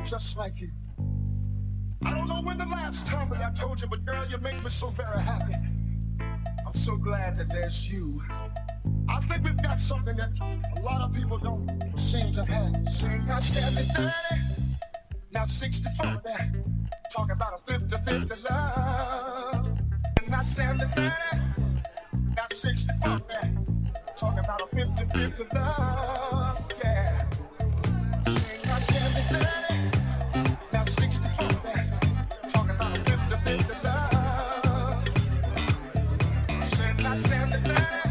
just like you. I don't know when the last time that I told you, but girl, you make me so very happy. I'm so glad that there's you. I think we've got something that a lot of people don't seem to have. Sing now 70-30, now 60-40. Talk about a 50-50 love. And now 70-30, now 60-40. Talk about a 50-50 love. Yeah. Sing now 70-30, now 60-40. Talk about a 50-50 love. Sing now 70-30.